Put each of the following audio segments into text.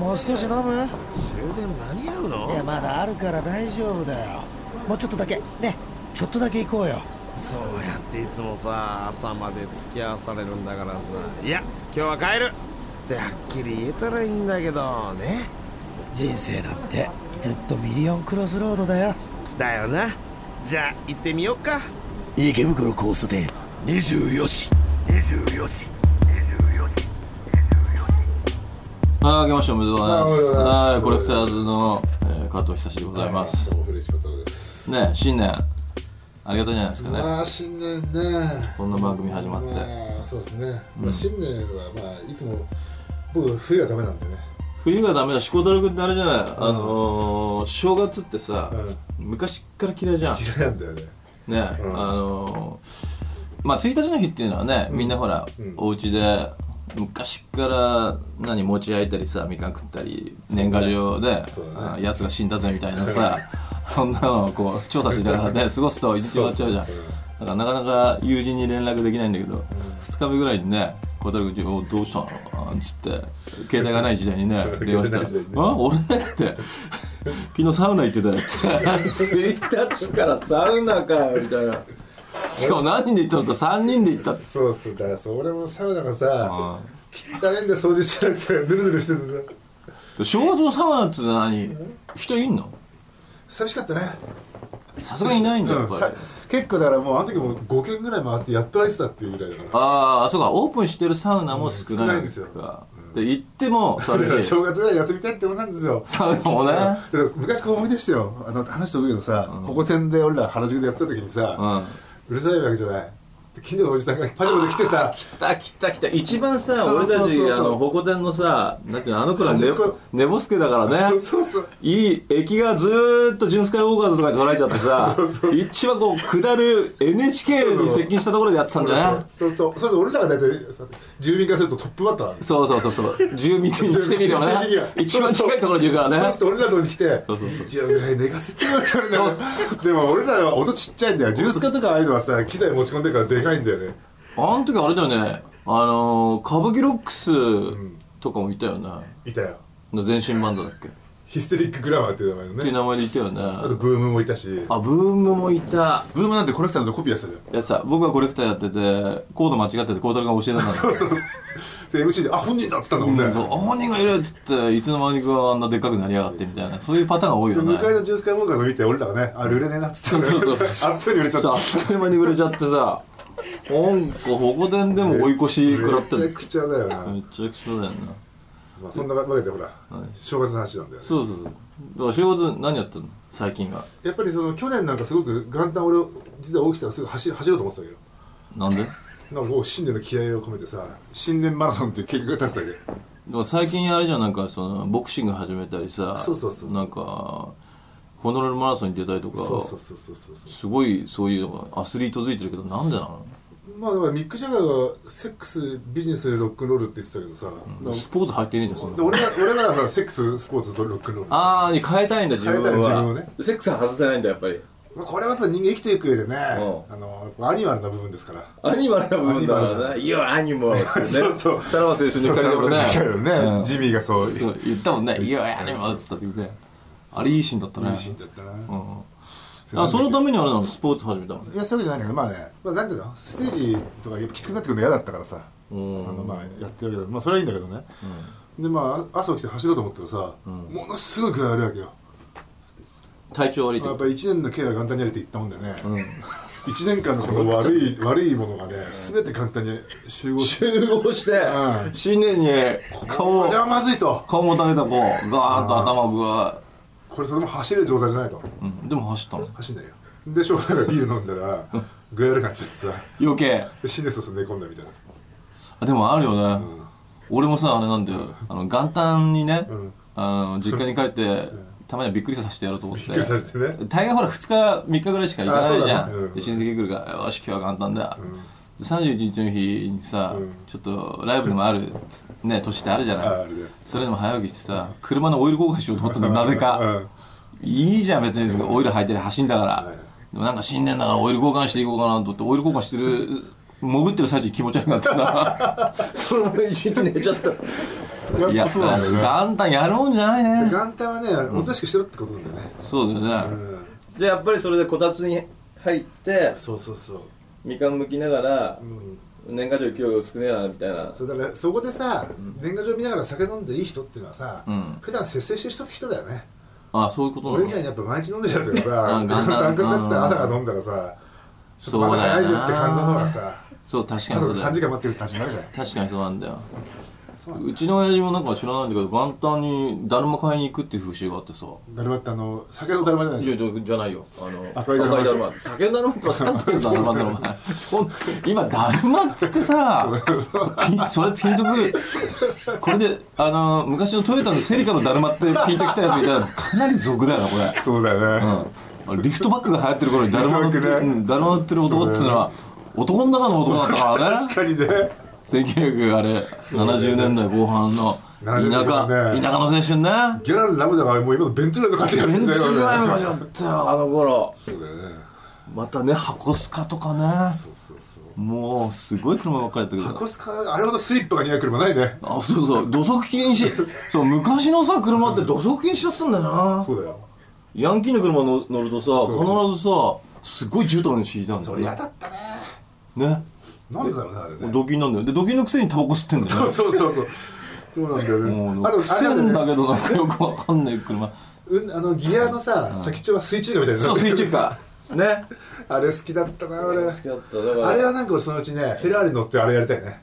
もう少し飲む？ 終電間に合うの？ いやまだあるから大丈夫だよ。もうちょっとだけね、ちょっとだけ行こうよ。 そうやっていつもさ朝まで付き合わされるんだからさ、いや今日は帰るってはっきり言えたらいいんだけどね。 人生なんてずっとミリオンクロスロードだよ。 だよな。じゃあ行ってみよっか。 池袋交差点24時。 明けましておめでとうございます。はい、コレクターズの、加藤久志でございます。 どうも古市小太郎です。 ね、新年ありがたいじゃないですかね。 まあ新年ね。 こんな番組始まって。 まあそうですね。まあ新年はまあいつも僕冬がダメなんでね。 冬がダメだし、小太郎君ってあれじゃない。正月ってさ、昔から嫌いじゃん。 嫌いなんだよね。 ね、まあ1日の日っていうのはね、みんなほら、お家で昔から餅焼いたりさ、みかん食ったり年賀状で、やつが死んだぜみたいなさそんなのをこう調査しながらね過ごすと一日終わっちゃうじゃん。だからなかなか友人に連絡できないんだけど、2日目ぐらいにね小太郎君にどうしたの?」っつって携帯がない時代にね電話したら「俺?」って「昨日サウナ行ってたよ」って1日からサウナかよみたいな。しかも何人で行ったのと3人で行ったって。 そうだから俺もサウナがさ汚ねんで掃除してなくてヌルヌルしててさ。 正月のサウナって何人いんの？ 寂しかったね。 さすがにいないんだやっぱり。 結構だからもうあの時も5軒ぐらい回ってやっと空いてたっていうぐらいだから。 ああそうか、オープンしてるサウナも少ないんですよ。 で行っても正月ぐらい休みたいって思ったんですよ。 サウナもね。 昔こう思い出してよ、話しておくけどさ、ホコ天で俺ら原宿でやってた時にさ、うるさいわけじゃない。近所のおじさんがパジャマで来てさ、 来た一番さ、俺たちホコ天のさ、なんていうの、あの頃は寝ぼすけだからね。いい駅がずーっとジュンスカイウォーカーズとかに捉えちゃってさ、一番こう下る NHK に接近したところでやってたんじゃない？ そう俺らが大体住民からするとトップバッターなんです。 そう住民にしてみてもね一番近いところにいるからね。 そうすると俺らのところに来て一応ぐらい寝かせてよって言われたら、でも俺らは音ちっちゃいんだよ。ジュンスカとかああいうのはさ機材持ち込んでるからでかいんだよね。 あの時あれだよね、歌舞伎ロックスとかもいたよね。 いたよ。 前身バンドだっけ？ ヒステリックグラマーっていう名前のね。 っていう名前でいたよね。 あとブームもいたし。 あ、ブームもいた。 ブームなんてコレクターのコピーやってたよ。 やつさ、僕がコレクターやっててコード間違っててコードが教えられたんだ。 そうで MC で「あ本人だ」っつったんだもんね。 本人がいるっつっていつの間にかあんなでっかくなりやがってみたいな、そういうパターンが多いよね。 向かいのジュースカイウォーカーズを見て俺らがね「あ売れねえな」っつって、あっという間に売れちゃった。 あっという間に売れちゃってさ、なんかホコ天でも追い越し食らってる。 めちゃくちゃだよな。 めちゃくちゃだよな。 まあそんなわけでほら正月の話なんだよね。 そうだから正月何やってんの最近が。 やっぱりその去年なんかすごく元旦俺実は起きたらすぐ走ろうと思ってたけど、 なんで？ なんかこう新年の気合を込めてさ、新年マラソンっていう計画が立てたわけ。 だから最近あれじゃん、なんかそのボクシング始めたりさ、 そうなんかホノルルマラソンに出たりとか、 そうすごいそういうのがアスリートづいてるけど、なんでなの？ まあだからミック・ジャガーがセックスビジネスロックンロールって言ってたけどさ、 スポーツ入ってねえんじゃんそんな。 俺がセックススポーツとロックンロールに変えたいんだ自分は。 変えたい自分をね。 セックスは外せないんだやっぱり。 これはやっぱ人間生きていく上でね、アニマルな部分ですから。 アニマルな部分だからね。いやアニマルってね。そうさらば青春の光でもね、 ジミーがそう言ったもんね。いやアニマルっつった時ね。あれいいシーンだったね。 いいシーンだったな。そのためにあれなのスポーツ始めたの？ いやそういうわけじゃないんだけど、まあね、なんていうのステージとかやっぱきつくなってくるの嫌だったからさ、まあやってるけど、まあそれはいいんだけどね。でまあ朝起きて走ろうと思ったらさ、ものすごい具合悪いわけよ。 体調悪いってこと？ やっぱ1年のケアが簡単にやれって言ったもんでね、1年間のこの悪いものがね全て簡単に集合して、 新年にこれはまずいと、 顔もたげたこうガーッと頭をグワこれそれも走れる状態じゃないと。 でも走ったの？ 走んないよ。でしょうがないからビール飲んだら具合悪くなっちゃってさ、 余計シネソス寝込んだみたいな。 でもあるよね。俺もさあれなんだよ、元旦にね実家に帰ってたまにはびっくりさせてやろうと思って。 びっくりさせてね。 大概ほら2日3日ぐらいしか行かないじゃん。で親戚来るからよし今日は元旦だ。31日の日にさ、ちょっとライブでもあるね年ってあるじゃない。それでも早起きしてさ車のオイル交換しようと思ったんだよなぜか。いいじゃん別にオイル入ってり走んだから。でもなんか新年だからオイル交換していこうかなと思ってオイル交換してる潜ってる最中に気持ち悪くなってさそのまま一日寝ちゃった。 いややっぱそうなんだよね。 元旦やるもんじゃないね。 元旦はね、おとなしくしてろってことなんだよね。 そうだよね、 うん、 じゃあやっぱりそれでこたつに入ってそうそうそう。 みかん剥きながらうん、 年賀状今日少ねえなみたいな。 それだからそこでさ、年賀状見ながら酒飲んでいい人っていうのはさ、普段節制してる人だよね。 あ、そういうことなの。 俺みたいにやっぱ毎日飲んでるやつがさ、 元旦元旦になってさ、朝から飲んだらさ、ちょっとまだ早いぜって感じの方がさ、 そう確かあと3 にそうだよ。 時間待ってる立ちになるじゃん。 確かにそうなんだよ。うちの親父もなんか知らないんだけど元旦にだるま買いに行くっていう風習があってさ。 だるまって酒のだるまじゃないじゃないよ、 赤いだるま赤いだるま、酒のだるまとかサントリーのだるまだろお前。今だるまっつってさそれピンとくる。これで昔のトヨタのセリカのだるまってピンときたやつみたいな、かなり俗だよなこれ。 そうだよね、 リフトバックが流行ってる頃にだるま乗ってる、だるま乗ってる男っつうのは男の中の男だったからね。 確かにね。 1970年代後半の田舎の青春ね。 ギャランラムダがもう今のベンツぐらいの価値があるベンんだよね。 ツぐらいの感じだったよあの頃。 そうだよね。 またね箱スカとかね、 そうもうすごい車ばっかりやったけど、 箱スカあれほどスリップが似合う車ないね。 あ、そうそう、土足禁止。そう昔のさ車って土足禁止だったんだよな。 そうだよ。 ヤンキーの車乗るとさそう必ずさすごい絨毯に敷いたんだよ。 それ嫌だったね。 ね。 なんでだろうねあれね。 ドキンなんだよ。でドキンのくせにタバコ吸ってんだよね。 そうなんだよね。 もう癖んだけどなんかよくわかんない車。 ギアのさ先っちょは水中華みたいな。 そう水中華ね。 あれ好きだったな俺。 好きだった。だからあれはなんか俺そのうちねフェラーリ乗ってあれやりたいね。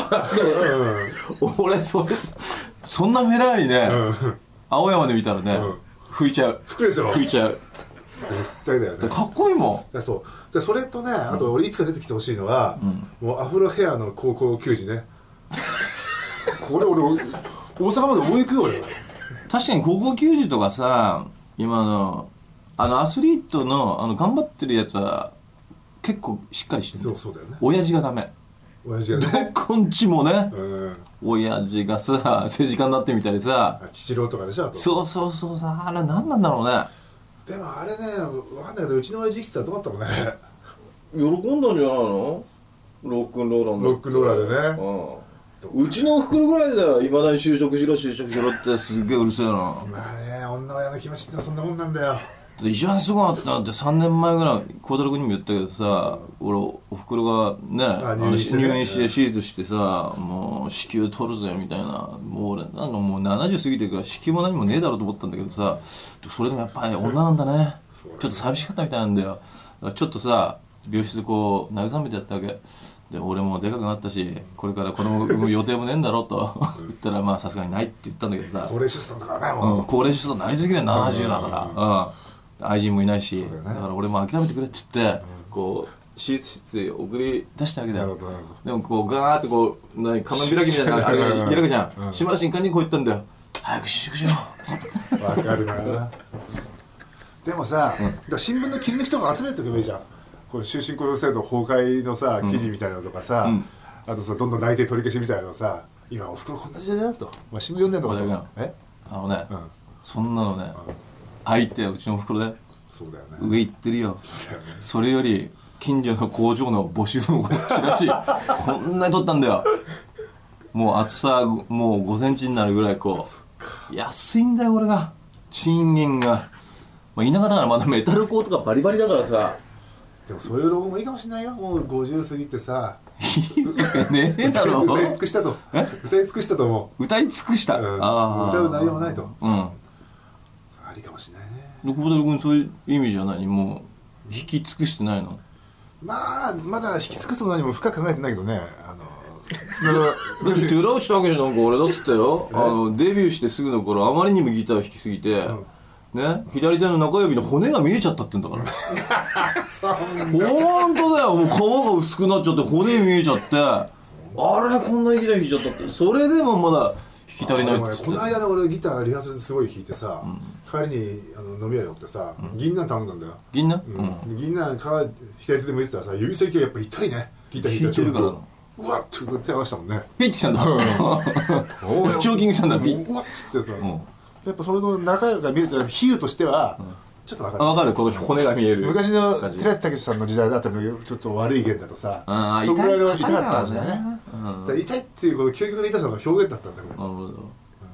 俺そんなフェラーリね、青山で見たらね拭いちゃう。 服でしょ。 拭いちゃう。 絶対だよね。 かっこいいもん。 そうでそれとね、あと俺いつか出てきてほしいのは、もうアフロヘアの高校球児ね。これ俺大阪まで追い行くよ俺。 確かに高校球児とかさ今のアスリートの頑張ってるやつは結構しっかりしてる。 そうだよね。 親父がダメ。 親父がね。 どこんちもね、親父がさ政治家になってみたりさ、 父郎とかでしょ。あとそうさ、あれ何なんだろうね。 でもあれね分かんないけどうちの親父生きてたらどうだったもんね。 喜んだんじゃないの。ロックンローラーロックンローラーでね。 うちのおふくろぐらいだよ。いまだに就職しろってすっげえうるせえな。 まあね女親の気持ちってそんなもんなんだよ。 一番すごかったなって3年前ぐらい孝太郎君にも言ったけどさ、俺おふくろがね入院して手術してさ、もう子宮取るぜみたいな、もう俺なんかもう70過ぎてるから子宮も何もねえだろうと思ったんだけどさ、それでもやっぱり女なんだね。ちょっと寂しかったみたいなんだよ。だからちょっとさ病室でこう慰めてやったわけで、俺もでかくなったしこれから子供産む予定もねえんだろうと言ったら、まあさすがにないって言ったんだけどさ、 高齢出産だからねもう、 高齢出産なりすぎだよ70だから、愛人もいないし、だから俺も諦めてくれっつって、こう手術室へ送り出したわけだよ。でもこうガーってこう金開きみたいなあれが開くじゃん。閉まる瞬間にこう言ったんだよ。早く就職しろ。 わかるな。でもさ、新聞の切り抜きとか集めておけばいいじゃん。こう終身雇用制度崩壊のさ記事みたいなのとかさ、あとさどんどん内定取り消しみたいなのさ、今おふくろこんな時代だよと、新聞読んでんのかと。 ね、そんなのね、相手はうちのおふくろでそうだよね。 上行ってるよ。それより近所の工場の募集のチラシこんなに取ったんだよ。もう厚さもう5センチになるぐらいこう安いんだよ俺が賃金が。田舎だからまだメタルコーとかバリバリだからさ。 でもそういう老後もいいかもしれないよ。もう50過ぎてさいいわけねえだろ。 歌い尽くしたと。歌い尽くしたと思う。 歌い尽くした、 歌う内容もないと。ありかもしれないね。 孝太郎君そういう意味じゃない、もう引き尽くしてないの。 まあまだ引き尽くすも何も深く考えてないけどね。 だって寺内拓司なんか俺だっつったよ。デビューしてすぐの頃あまりにもギター弾きすぎて、ね、左手の中指の骨が見えちゃったって言うんだからほんとだよ。もう皮が薄くなっちゃって骨見えちゃって、あれこんなにギター弾いちゃったって。それでもまだ弾き足りないって言って。 この間ね俺ギターリハーサルですごい弾いてさ、帰りに飲み屋寄ってさ、銀杏頼んだんだよ。銀杏？銀杏左手で向いてたらさ、指先がやっぱ痛いね。ギター弾いてるから。うわっって手合わせたもんね。 ピッてきたんだ。チョーキングしたんだ。ピッ。 うわっつってさ、やっぱそれの中が見ると比喩としてはちょっと分かる。 分かる、この骨が見える。 昔の寺内拓司さんの時代だったらちょっと悪い弦だとさ、そのぐらいの痛かったんだよね。痛いっていうこの究極の痛さの表現だったんだけど、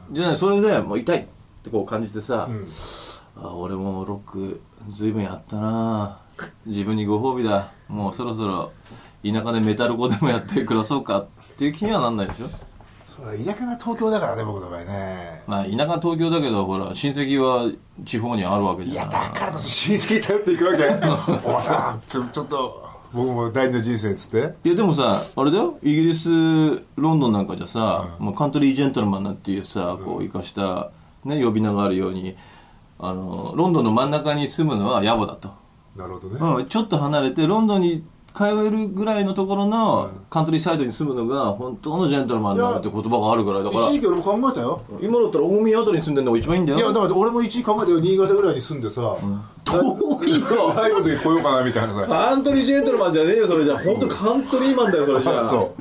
じゃあそれでもう痛いってこう感じてさ、俺もロックずいぶんやったな、自分にご褒美だ、もうそろそろ田舎でメタルコでもやって暮らそうかっていう気にはなんないでしょ。 そうだ、田舎が東京だからね、僕の場合ね。 まあ田舎は東京だけど、ほら親戚は地方にあるわけじゃん。 いやだから親戚頼っていくわけおばさんちょっと僕も第二の人生っつって。 いやでもさ、あれだよ、イギリスロンドンなんかじゃさ、もうカントリージェントルマンなんていうさ、こう生かしたね呼び名があるように、ロンドンの真ん中に住むのは野暮だと。 なるほどね。 ちょっと離れてロンドンに通えるぐらいのところのカントリーサイドに住むのが本当のジェントルマンだって言葉があるぐらいだから。 一時期俺も考えたよ。 今だったら大宮あたりに住んでるのが一番いいんだよ。 いやだから俺も一時期考えたよ。新潟ぐらいに住んでさ、 遠いよ。 ライブの時来ようかなみたいなさ。 カントリージェントルマンじゃねえよそれじゃ。本当カントリーマンだよそれじゃ。 そう。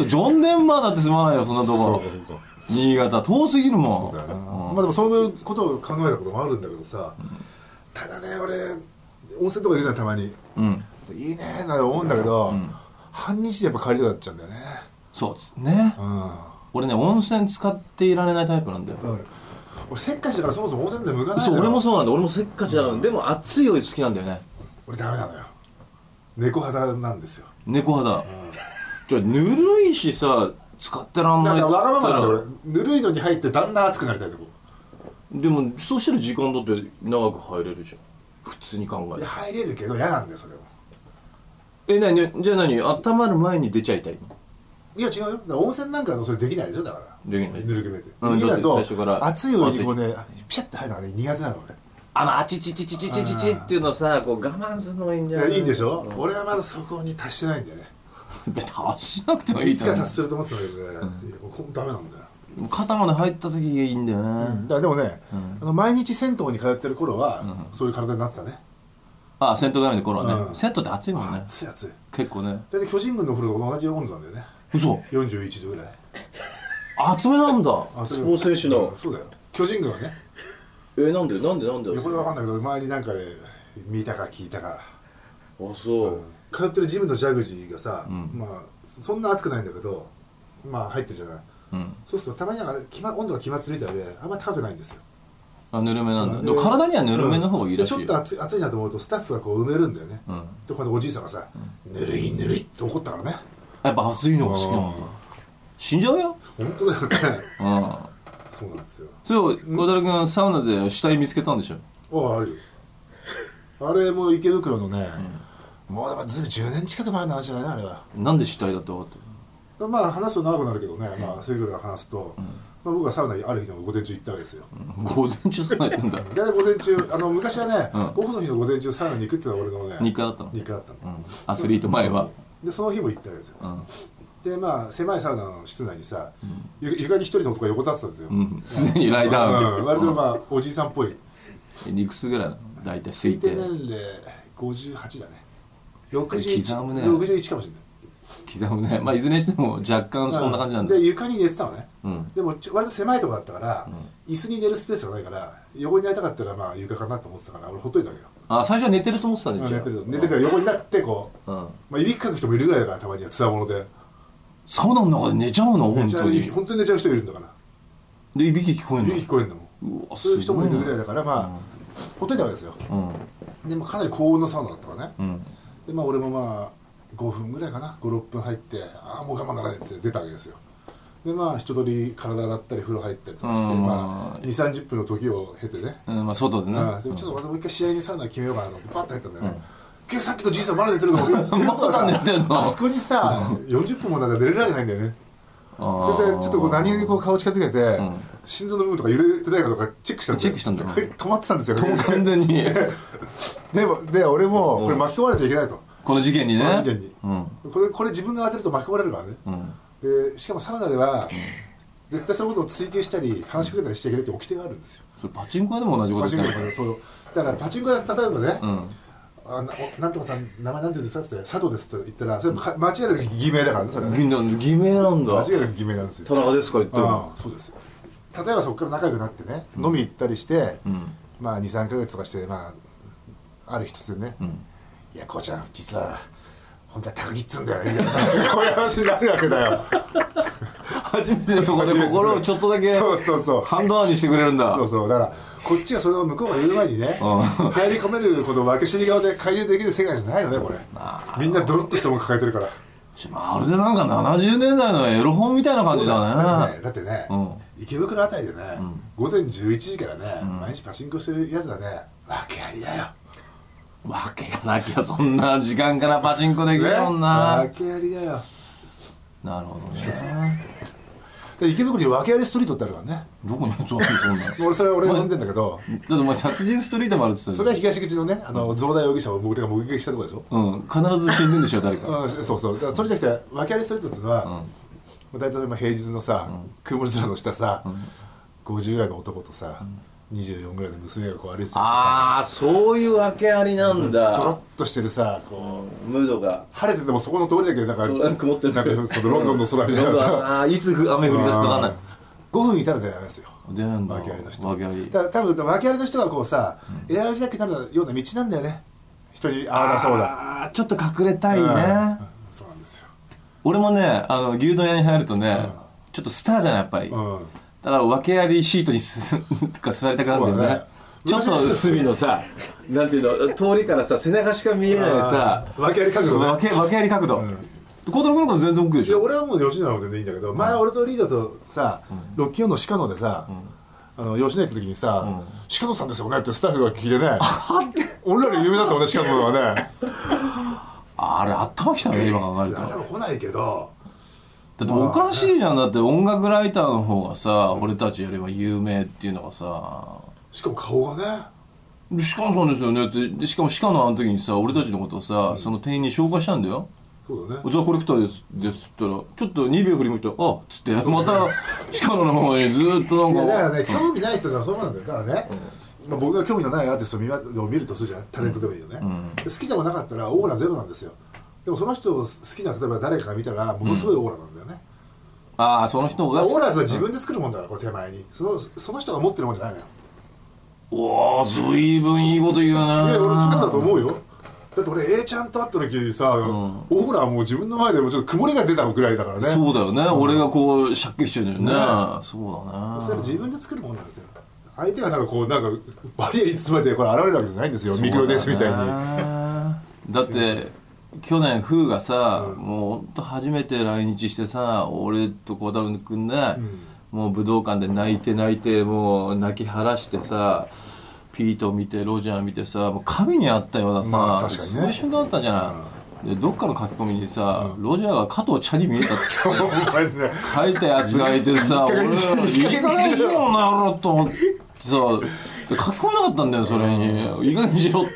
ジョン・デンバーだって住まないよそんなところ。新潟遠すぎるもん。 そうだよな。まあでもそういうことを考えたこともあるんだけどさ、ただね俺温泉とか行くじゃんたまに。いいねーなんて思うんだけど、半日でやっぱ帰りたくなっちゃうんだよね。 そうですね。俺ね温泉使っていられないタイプなんだよ。 俺せっかちだからそもそも温泉で向かないのよ。 そう俺もそうなんだ。俺もせっかちだから、でも熱いお湯好きなんだよね。 俺ダメなのよ。猫肌なんですよ。 猫肌。じゃあぬるいしさ使ってらんないっつったら。 だからわがままなんだ俺。ぬるいのに入ってだんだん熱くなりたいとこ。 でもそうしたら時間だって長く入れるじゃん普通に考えて。 入れるけど嫌なんだよそれは。 じゃあ何温まる前に出ちゃいたいの？ いや違うよ。だから温泉なんかのそれできないでしょだから。 できない。 ぬるくめて。 家だと最初から熱いお湯にこうねピシャッて入るのがね苦手なの俺。 あちちちちちちちちっていうのさこう我慢するのがいいんじゃない？ いいんでしょ。俺はまだそこに達してないんだよね。 達しなくてもいいいつか達すると思ってたんだけどね。いやダメなんだよ。 肩まで入った時がいいんだよね。 でもね毎日銭湯に通ってる頃はそういう体になってたね。 あ銭湯通いの頃はね。銭湯って暑いもんね。 暑い暑い。 結構ね。 だって巨人軍の風呂と同じ温度なんだよね。 嘘。 41度ぐらい。 熱めなんだ。スポーツ選手の。 そうだよ。巨人軍はね。 なんでこれわかんないけど前になんか見たか聞いたか。 あそう。 通ってるジムのジャグジーがさ、まあそんな熱くないんだけど、まあ入ってるじゃない。そうするとたまになんか温度が決まってるみたいであんまり高くないんですよ。 あぬるめなんだ。でも体にはぬるめの方がいいらしいよ。 ちょっと熱いなと思うとスタッフがこう埋めるんだよね。でこのおじいさんがさぬるいぬるいって怒ったからね。 やっぱ熱いのが好きなんだ。死んじゃうよ。 本当だよね。そうなんですよ。 そう小太郎君サウナで死体見つけたんでしょ。 あるよ。あれも池袋のね、もうでもずいぶん10年近く前の話じゃないなあれは。 なんで死体だって分かった？ まあ話すと長くなるけどね、まあそういうことから話すと、まあ僕はサウナにある日の午前中行ったわけですよ。 午前中サウナ行くんだ。 大体午前中昔はね、オフの日の午前中サウナに行くっていうのは俺のね日課だったの。 日課だったの。 アスリート前は。 でその日も行ったわけですよ。でまあ狭いサウナの室内にさ、床に一人の男が横たってたんですよ。 すでにライダー。 割とまあおじいさんっぽい。 いくつぐらいなの？大体推定年齢58だね。61 刻むね。 61かもしれない。 刻むね。まあいずれにしても若干そんな感じなんだ。 で床に寝てたのね。でも割と狭いとこだったから椅子に寝るスペースがないから横になりたかったらまあ床かなと思ってたから俺ほっといたわけよ。 あ最初は寝てると思ってたんで。 寝てる横になってこうまあいびきかく人もいるぐらいだからたまにはつわもので。 サウナの中で寝ちゃうの本当に。 本当に寝ちゃう人いるんだから。 でいびき聞こえるの？ いびき聞こえるんだもん。そういう人もいるぐらいだからまあほっといたわけですよ。でもかなり高温のサウナだったからね。でまあ俺もまあ5分ぐらいかな 5,6 分入ってああもう我慢ならないって出たわけですよ。でまあ一通り体洗ったり風呂入ったりとかしてまあ 2,30 分の時を経てねまあ外でねでもちょっと俺もう一回試合にサウナ決めようかなと思ってパッと入ったんだよね。さっきのじいさんまだ寝てるのまだ寝てんの？ あそこにさ40分もなんか寝れるわけないんだよね。それでちょっとこう何にこう顔近づけて心臓の部分とか揺れてないかとかチェックしたんだよ。止まってたんですよ完全に。 で俺もこれ巻き込まれちゃいけないとこの事件にね。 これ自分が当てると巻き込まれるからね。でしかもサウナでは絶対そういうことを追求したり話しかけたりしちゃいけないって掟があるんですよ。 それパチンコ屋でも同じこと言ってる。 そうだからパチンコ屋で例えばねなんとかさん名前なんて言うんですかって佐藤ですと言ったらそれ間違いなく偽名だからね。それ偽名なんだ。 間違いなく偽名なんですよ。 田中ですから言っても。 そうですよ。例えばそこから仲良くなってね飲み行ったりしてまあ 2,3 ヶ月とかしてまあある一つでねいやこうちゃん実は本当は高木っつうんだよみたいなこういう話になるわけだよ。 初めてそこで心をちょっとだけハンドアにしてくれるんだ。 そうそう、だからこっちがそれを向こうが言う前にね、入り込めるほど分け知り顔で介入できる世界じゃないよねこれ。みんなドロッとしたもの抱えてるから。 まるでなんか70年代のエロ本みたいな感じだね。 だってね、池袋あたりでね、午前11時からね、毎日パチンコしてるやつはね、訳ありだよ。 訳がなきゃそんな時間からパチンコできるもんな。 訳ありだよ。 なるほどね。 で池袋に訳ありストリートってあるからね。 どこにそんな俺それは俺が飲んでんだけど、 だってお前殺人ストリートもあるって言ってた。 それは東口のね、増田容疑者を僕らが目撃したところでしょ。 必ず死んでるんでしょ誰か。 そうそう、だからそれじゃなくて訳ありストリートっていうのは、大体平日のさ、曇り空の下さ、50ぐらいの男とさ、24ぐらいの娘がこう歩いてたりとか。 ああ、そういう訳ありなんだ。 ドロッとしてるさ、こうムードが晴れててもそこの通りだけなんか曇ってる、 なんかそのロンドンの空みたいなさ、 いつ雨降り出すか分かんない。 5分いたら出会いますよ。 出会うんだ。 訳ありの人。 訳あり。 多分訳ありの人がこうさ、選びたくなるような道なんだよね。人にああだそうだ。 ちょっと隠れたいね。 そうなんですよ。 俺もね、牛丼屋に入るとね、ちょっとスターじゃないやっぱり。だから訳ありシートに座りたくなるんだよね。ちょっと隅のさ、なんていうの、通りからさ背中しか見えないさ、 訳あり角度ね。 訳あり角度。孝太郎君なんか全然 OK でしょ。 いや俺はもう吉野の方でいいんだけど、前俺とリーダーとさ、ロッキーオンの鹿野でさ、吉野行った時にさ、鹿野さんですよねってスタッフが聞いてね、俺らより有名だったもんね、鹿野はね。 あれ頭きたね今考えると。 頭来ないけど。 だっておかしいじゃん。だって音楽ライターの方がさ、俺たちよりも有名っていうのがさ、 しかも顔がね、 鹿野さんですよねって。でしかも鹿野あの時にさ、俺たちのことをさ、その店員に紹介したんだよ。 そうだね。 ザ・コレクターですって言ったら、ちょっと2秒振り向いて、あっつってまた鹿野の方にずっとなんか。 いやだからね、興味ない人ならそうなんだよ。だからね、僕が興味のないアーティストを見るとするじゃん、タレントでもいいよね。好きでもなかったらオーラゼロなんですよ。でもその人を好きな、例えば誰かが見たらものすごいオーラなんだよね。 ああ、その人がオーラは自分で作るもんだから、これ手前にその人が持ってるもんじゃないのよ。 おお、随分いいこと言うな。 いや俺そうだと思うよ。だって俺 A ちゃんと会った時にさ、オーラはもう自分の前でもちょっと曇りが出たぐらいだからね。 そうだよね、俺がこうシャッキリしてるんだよね。そうだな。 それは自分で作るもんなんですよ。相手がなんかこうなんかバリアに包まれてこれ現れるわけじゃないんですよ、ミクロですみたいに。 だって去年フーがさ、もうほんと初めて来日してさ、俺と孝太郎君ね、もう武道館で泣いてもう泣き晴らしてさ、ピート見てロジャー見てさ、もう神に会ったようなさ、 確かにね、 そういう瞬間だったじゃない。でどっかの書き込みにさ、ロジャーが加藤茶に見えたって書いたやつがいてさ、俺いい加減にしろこの野郎と思ってさ、書き込めなかったんだよそれに。いい加減にしろって。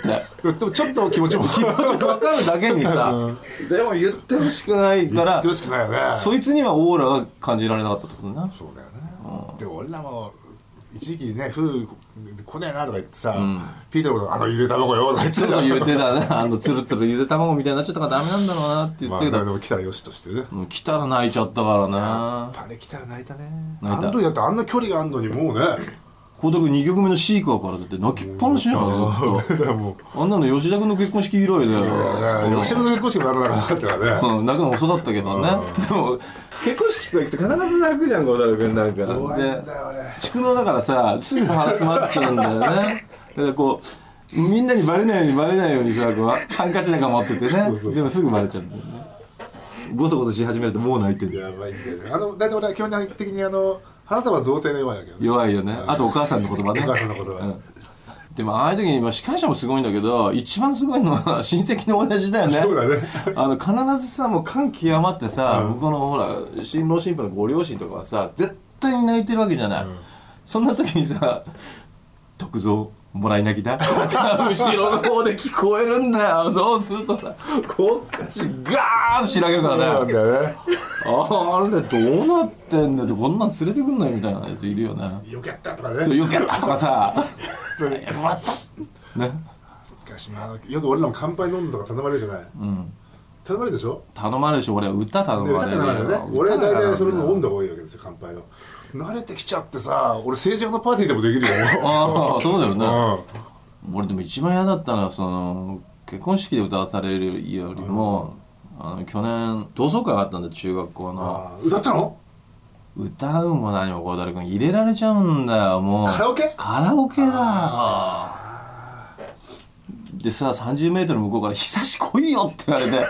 でもちょっと気持ちも分かるだけにさ、でも言ってほしくないから、 言ってほしくないよね。 そいつにはオーラが感じられなかったってことな。 そうだよね。でも俺らも一時期ね、フー来ねえなとか言ってさ、ピートのことゆで卵よとか言ってたじゃん。 言ってたね、つるつるゆで卵みたいになっちゃったからダメなんだろうなって言ってたけど、 でも来たらよしとしてね。 来たら泣いちゃったからな。 あれ来たら泣いたね。 泣いた。 あの時だってあんな距離があんのにもうね。 孝太郎君2曲目のシーカーからだって泣きっぱなしじゃんずっと。あんなの吉田君の結婚式以来だよ。 吉田君の結婚式もならなかったからね。 泣くの遅かったけどね。でも結婚式とか行くと必ず泣くじゃん孝太郎君なんか。 怖いんだよ俺。 蓄能だからさ、すぐ腹詰まっちゃうんだよね。だからこうみんなにバレないようにさ、こうハンカチなんか持っててね。でもすぐバレちゃうんだよね。ゴソゴソし始めるともう泣いてる。 やばいんだよね。大体俺は基本的に花束贈呈が弱いわけよね。 弱いよね。あとお母さんの言葉ね。 お母さんの言葉。 でもああいう時に司会者もすごいんだけど、一番すごいのは親戚の親父だよね。 そうだね。 必ずさ、もう感極まってさ、向こうのほら新郎新婦のご両親とかはさ、絶対に泣いてるわけじゃない。そんな時にさ、徳蔵もらい泣きだ後ろの方で聞こえるんだよ。そうするとさ、こっちガーンしらげるからね。 そうなんだよね。 あれどうなってんだよ、こんなん連れてくんないみたいなやついるよね。 よくやったとかね。 そう、よくやったとかさ、よくもらったね。 しかしよく俺らも乾杯飲んだとか頼まれるじゃない。頼まれるでしょ。 頼まれるし、俺は歌頼まれるよね。 俺は大体それの温度が多いわけですよ、乾杯の。慣れてきちゃってさ、俺政治家のパーティーでもできるよ。 ああ、そうだよね。俺でも一番嫌だったのは、その結婚式で歌わされるよりも、去年同窓会があったんだ、中学校の。 歌ったの？ 歌うも何も小樽君入れられちゃうんだよ。もうカラオケだよ。でさ 30m 向こうから久し来いよって言われて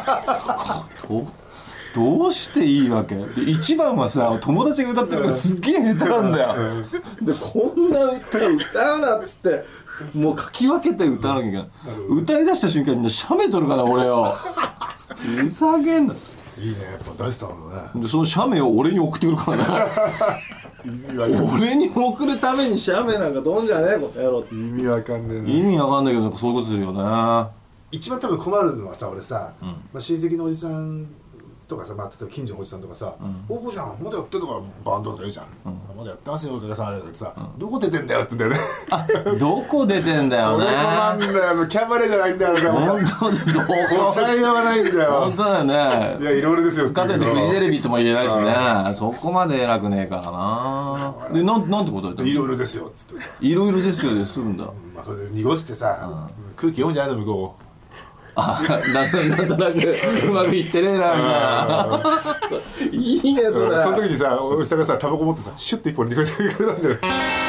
どうしていいわけで、1番はさ友達が歌ってるからすっげえ下手なんだよ。でこんな歌うなっつってもうかき分けて歌わなきゃいけない。歌い出した瞬間に写メ撮るから俺よ。ふざけんな。 いいね、やっぱ大スターなんだね。 でその写メを俺に送ってくるからね。俺に送るために写メなんかどんじゃねえこの野郎。 意味わかんねえな。 意味わかんないけどなんかそういうことするよね。 一番多分困るのはさ、俺さ、まあ、親戚のおじさんとかさ、まあ、例えば近所のおじさんとかさ「おこじゃんまだやってんのかバンド」とか言うじゃん「まだやってますよおかげさまで」とかさ「どこ出てんだよ」って言うんだよね。 あ、どこ出てんだよね。 俺もなんだよ、キャバレーじゃないんだよ。 本当にどこ答えようがないんだよ。 本当だよね。 いや、いろいろですよ。 かといってフジテレビとも言えないしね。そこまで偉くねえからな。でなんて答えたの。 いろいろですよっつってさ、 いろいろですよで済むんだ。 まあそれで濁してさ、空気読んじゃないの向こう。 あ、なんとなくうまくいってねえなみたいな。いいねそれ。 その時にさ、おじさんがさタバコ持ってさシュッて一本逃げてくれたんだよ。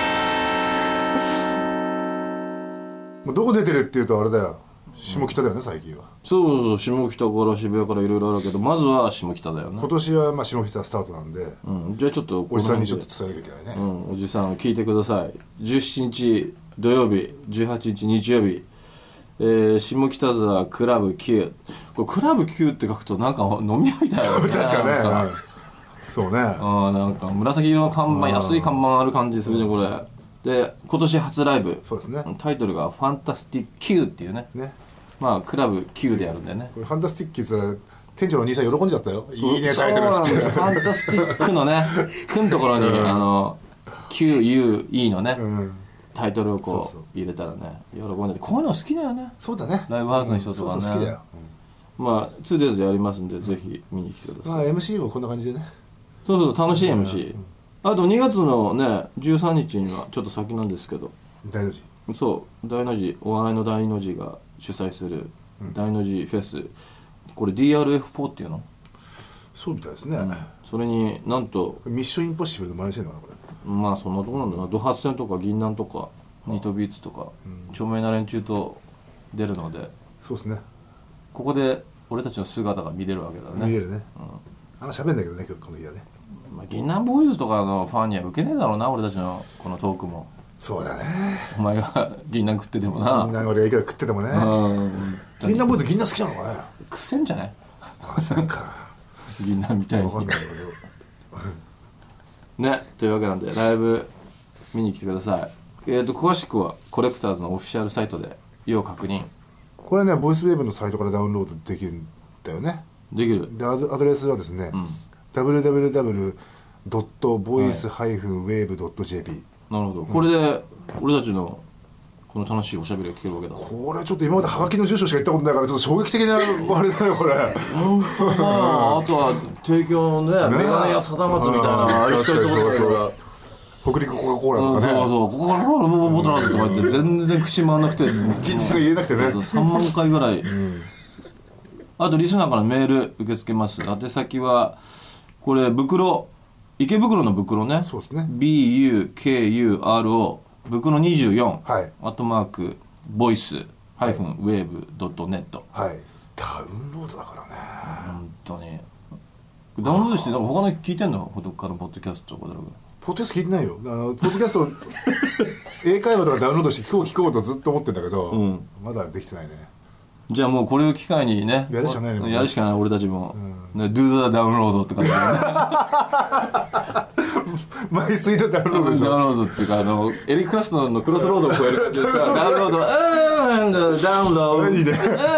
もうどこ出てるっていうとあれだよ、下北だよね最近は。 そう下北から渋谷からいろいろあるけど、まずは下北だよね。 今年はまあ下北スタートなんで、 じゃあちょっとおじさんにちょっと伝えなきゃいけないね。 おじさん聞いてください。17日土曜日、18日日曜日、下北沢クラブ Q。 これクラブ Q って書くとなんか飲み屋みたいな、ね、 確かね。 なんかそうね。 なんか紫色の看板、安い看板ある感じするじゃんこれ。で今年初ライブ、 そうですね。 タイトルがファンタスティック Q っていうね。まあクラブ Q でやるんだよね。 これファンタスティックって言ったら店長の兄さん喜んじゃったよ。いいねタイトルっつって。 ファンタスティックのね「く」のところにQUE のね、タイトルをこう入れたらね喜んでて、こういうの好きだよね。 そうだね。 ライブハウスの人とかね。 そう好きだよ。 まあ 2days やりますんでぜひ見に来てください。 まあ MC もこんな感じでね。 そう楽しい MC。あと2月のね13日にはちょっと先なんですけど、 大の字。 そう大の字、お笑いの大の字が主催する大の字フェス、これ DRF4 っていうの。 そうみたいですね。 それになんとミッションインポッシブルの真似してんのかなこれ。 まあそんなとこなんだな。ドハツ線とか銀杏とかニートビーツとか著名な連中と出るので、 そうですね。 ここで俺たちの姿が見れるわけだね。 見れるね。あんま喋んだけどねこの日はね。 銀杏ボーイズとかのファンには受けねえだろうな俺たちのこのトークも。 そうだね。 お前が銀杏食っててもな。 銀杏俺がいくら食っててもね。銀杏ボーイズ銀杏好きなのかね。 くせんじゃない。 まさか。 銀杏みたいに。 わかんないけど。ね、というわけなんでライブ見に来てください。詳しくはコレクターズのオフィシャルサイトで要確認。 これねボイスウェーブのサイトからダウンロードできるんだよね。 できる。 でアドレスはですね、www.voice-wave.jp。 なるほど。これで俺たちのこの楽しいおしゃべりが聞けるわけだ。 これはちょっと今までハガキの住所しか言ったことないからちょっと衝撃的なあれだねこれ。 本当だ。あとは提供のねメガネや貞松みたいなあれしたいところだから。 北陸コカ・コーラとかね。 そうここからボトラーとか言って全然口回んなくて銀次さんが言えなくてね。 3万回ぐらい。あとリスナーからメール受け付けます。宛先はこれ袋、池袋の袋ね。 そうですね。 BUKURO 袋24、 はい、 アットマークボイス-wave.net。 はい。ダウンロードだからね。 本当に。ダウンロードしてなんか他の聞いてんの？他のポッドキャストとかだろう。 ポッドキャスト聞いてないよ。ポッドキャスト英会話とかダウンロードして聞こうとずっと思ってんだけど、まだできてないね。 じゃあもうこれを機会にねやるしかないね。 やるしかない俺たちも、ね、Do the download って感じでね毎水道ダウンロードでしょ。 ダウンロードっていうかエリック・クラプトンのクロスロードを超えるってさダウンロードダウンロードいいね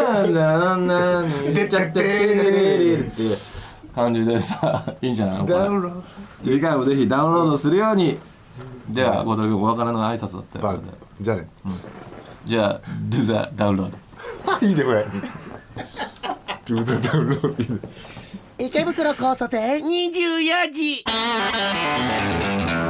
出ちゃってっていう感じでさいいんじゃないの。 ダウンロード次回もぜひダウンロードするように。では後藤君お別れの挨拶だったよ。 じゃあね、 じゃあ Do the download いいねこれDo the download いいね。 池袋交差点24時。